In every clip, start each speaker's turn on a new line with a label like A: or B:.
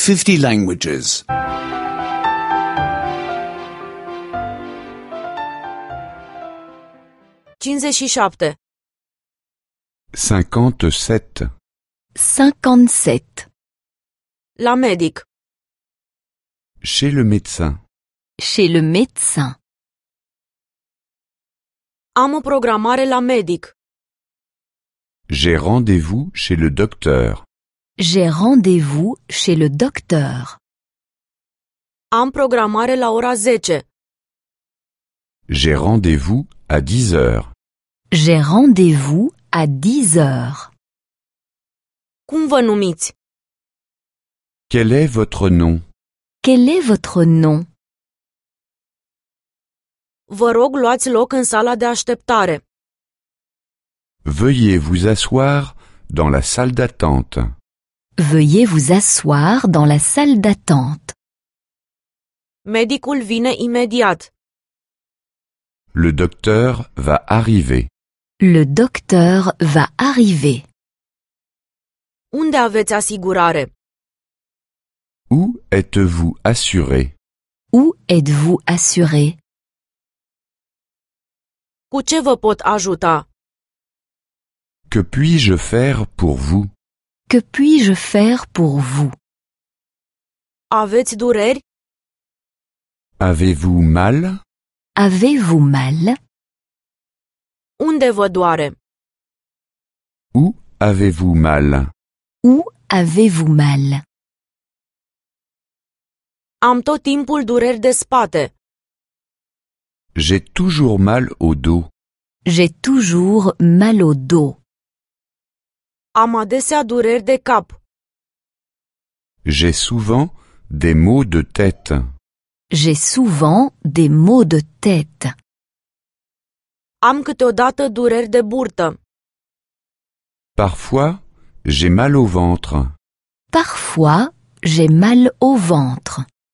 A: 50 languages.
B: 57.
C: 57.
D: 57.
B: La medic.
C: Chez le médecin.
D: Chez le médecin.
B: Am o programare la medic.
C: J'ai rendez-vous chez le docteur.
D: J'ai rendez-vous chez le docteur.
B: Am programare la ora 10.
C: J'ai rendez-vous à 10 heures.
D: J'ai rendez-vous à 10 heures.
B: Cum vă numiți?
C: Quel est votre nom?
D: Quel est votre nom?
B: Vă rog, luați loc în sala de așteptare.
C: Veuillez vous asseoir dans la salle d'attente.
D: Veuillez vous asseoir dans la salle d'attente.
B: Medicul vine imediat.
C: Le docteur va arriver.
D: Le docteur va arriver.
B: Unde aveți asigurare?
C: Où êtes-vous assuré?
D: Où êtes-vous assuré?
B: Cu ce vă pot ajuta?
C: Que puis-je faire pour vous?
D: Que puis-je faire pour vous?
B: Aveți dureri?
C: Avez-vous mal?
D: Avez-vous mal?
B: Unde vă doare?
C: Où avez-vous mal?
D: Où avez-vous mal?
B: Am tot timpul dureri de spate.
C: J'ai toujours mal au dos.
D: J'ai toujours mal au dos.
B: Am adesea dureri de cap.
C: J'ai souvent des maux de tête.
D: J'ai souvent des maux de tête.
B: Am câteodată dureri de burtă.
C: Parfois, j'ai mal au ventre.
D: Parfois, j'ai mal au ventre.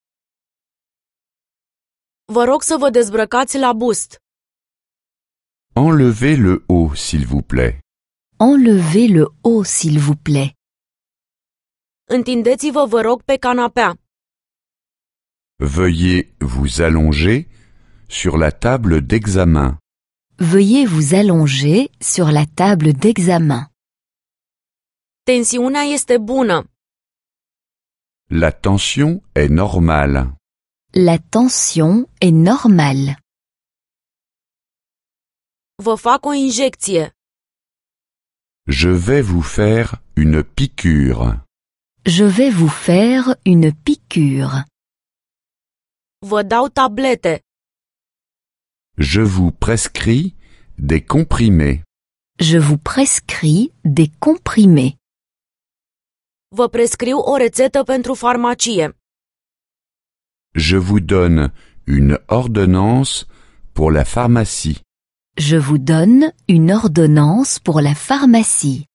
B: Vă rog să vă dezbrăcați la bust.
C: Enlevez le haut, s'il vous plaît.
D: Enlevez le haut, s'il vous plaît.
B: Întindeți-vă, vă rog, pe canapea.
C: Veuillez vous allonger sur la table d'examen.
D: Veuillez vous allonger sur la table d'examen.
B: Tensiunea este bună.
C: La tension est normale.
D: La tension est normale.
B: Vă fac o injecție.
C: Je vais vous faire une piqûre.
D: Je vais vous faire une piqûre.
B: Vă dau tablete.
C: Je vous prescris des comprimés.
D: Je vous prescris des comprimés.
B: Vă prescriu o rețetă pentru farmacie.
C: Je vous donne une ordonnance pour la pharmacie.
D: Je vous donne une ordonnance pour la pharmacie.